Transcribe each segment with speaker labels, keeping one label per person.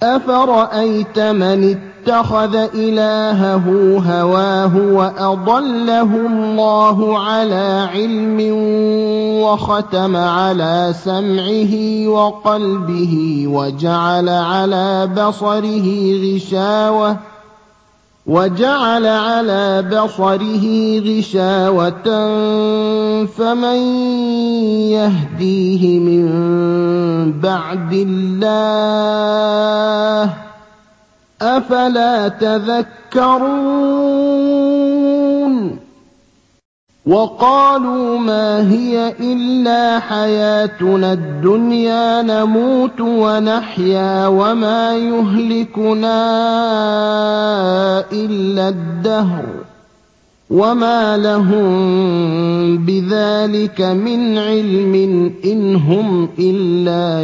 Speaker 1: أَفَرَأَيْتَ مَنِ اتَّخَذَ إِلَٰهَهُ هَوَاهُ وَأَضَلَّهُ اللَّهُ عَلَىٰ عِلْمٍ وَخَتَمَ عَلَىٰ سَمْعِهِ وَقَلْبِهِ وَجَعَلَ عَلَىٰ بَصَرِهِ غِشَاوَةً فَمَن يَهْدِيهِ مِن بَعْدِ اللَّهِ ۚ أَفَلَا تَذَكَّرُونَ وَقَالُوا مَا هِيَ إِلَّا حَيَاتُنَا الدُّنْيَا نَمُوتُ وَنَحْيَا وَمَا يُهْلِكُنَا إِلَّا الدَّهْرُ وَمَا لَهُم بِذَٰلِكَ مِنْ عِلْمٍ إِنْ هُمْ إِلَّا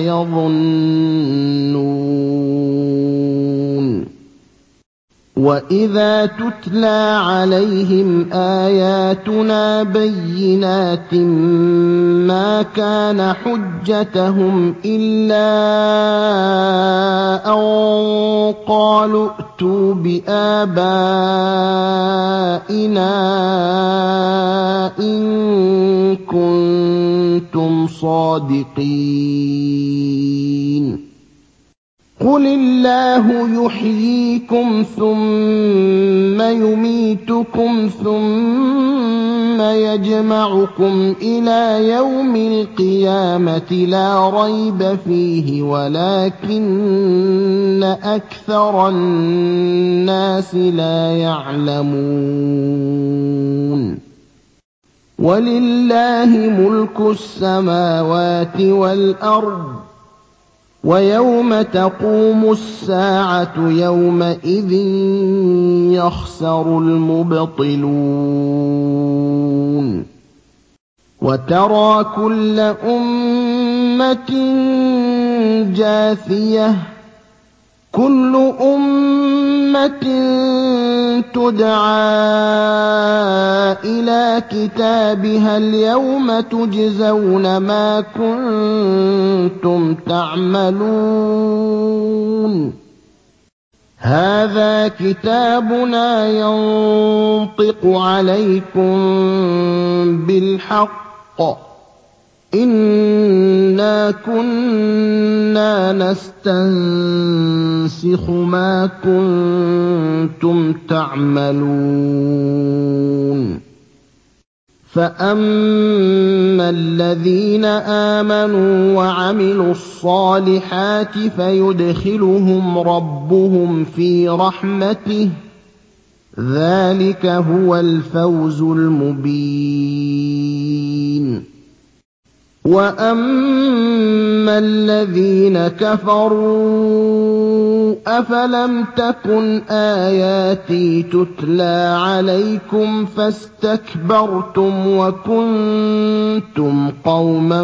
Speaker 1: يَظُنُّونَ وَإِذَا تُتْلَىٰ عَلَيْهِمْ آيَاتُنَا بَيِّنَاتٍ مَّا كَانَ حُجَّتَهُمْ إِلَّا أَن قَالُوا ائْتُوا بِآبَائِنَا إِن كُنتُمْ صَادِقِينَ قُلِ اللَّهُ يُحْيِيكُمْ ثُمَّ يُمِيتُكُمْ ثُمَّ يَجْمَعُكُمْ إِلَىٰ يَوْمِ الْقِيَامَةِ لَا رَيْبَ فِيهِ وَلَٰكِنَّ أَكْثَرَ النَّاسِ لَا يَعْلَمُونَ وَلِلَّهِ مُلْكُ السَّمَاوَاتِ وَالْأَرْضِ ۚ وَيَوْمَ تَقُومُ السَّاعَةُ يَوْمَئِذٍ يَخْسَرُ الْمُبْطِلُونَ وَتَرَىٰ كُلَّ أُمَّةٍ جَاثِيَةً ۚ كُلُّ أُمَّةٍ تُدْعَىٰ إِلَىٰ كِتَابِهَا الْيَوْمَ تُجْزَوْنَ مَا كُنتُمْ تَعْمَلُونَ هَٰذَا كِتَابُنَا يَنطِقُ عَلَيْكُم بِالْحَقِّ ۚ إِنَّا كُنَّا نَسْتَنسِخُ مَا كُنتُمْ تَعْمَلُونَ فَأَمَّا الَّذِينَ آمَنُوا وَعَمِلُوا الصَّالِحَاتِ فَيُدْخِلُهُمْ رَبُّهُمْ فِي رَحْمَتِهِ ۚ ذَٰلِكَ هُوَ الْفَوْزُ الْمُبِينُ وَأَمَّا الَّذِينَ كَفَرُوا أَفَلَمْ تَكُنْ آيَاتِي تُتْلَىٰ عَلَيْكُمْ فَاسْتَكْبَرْتُمْ وَكُنتُمْ قَوْمًا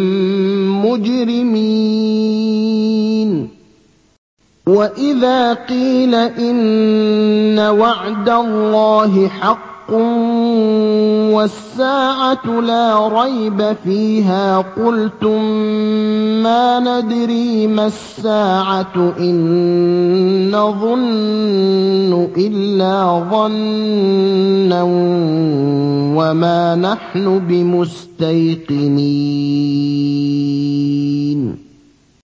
Speaker 1: مُّجْرِمِينَ وَإِذَا قِيلَ إِنَّ وَعْدَ اللَّهِ حَقٌّ وَالسَّاعَةُ لَا رَيْبَ فِيهَا قُلْتُم مَّا نَدْرِي مَا السَّاعَةُ إِن نَّظُنُّ إِلَّا ظَنًّا وَمَا نَحْنُ بِمُسْتَيْقِنِينَ